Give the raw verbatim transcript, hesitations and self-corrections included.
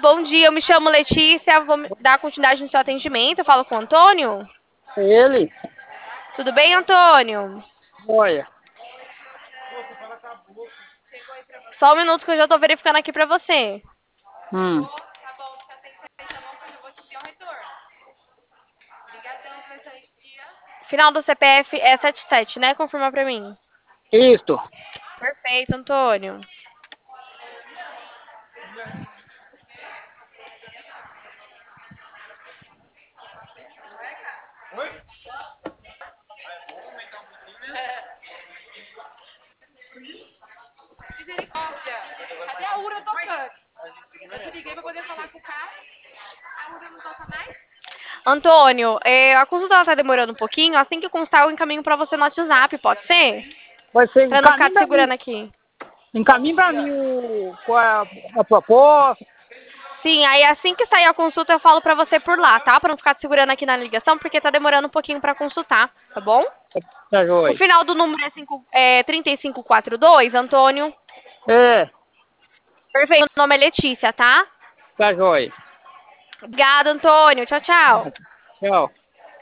bom dia. Eu me chamo Letícia, vou dar continuidade no seu atendimento. Eu falo com o Antônio. Ele? Tudo bem, Antônio? Olha. Só um minuto que eu já tô verificando aqui pra você. Hum. Final do C P F é setenta e sete, né? Confirma pra mim. Isto. Perfeito, Antônio. Misericórdia. Cadê a Ura tocando? Eu te liguei pra poder falar com o cara. A Ura não toca mais? Antônio, é, a consulta ela tá demorando um pouquinho. Assim que constar, eu encaminho pra você no WhatsApp, pode ser? Vai ser Pra não ficar encaminho te pra mim. segurando aqui. Encaminho pra mim o, qual é a, a proposta. Sim, aí assim que sair a consulta, eu falo pra você por lá, tá? Pra não ficar te segurando aqui na ligação, porque tá demorando um pouquinho pra consultar, tá bom? Tá O joia. final do número é, cinco, é trinta e cinco quarenta e dois, Antônio. É, Perfeito, o nome é Letícia, tá? tá joia. Obrigada, Antônio. Tchau, tchau. Tchau.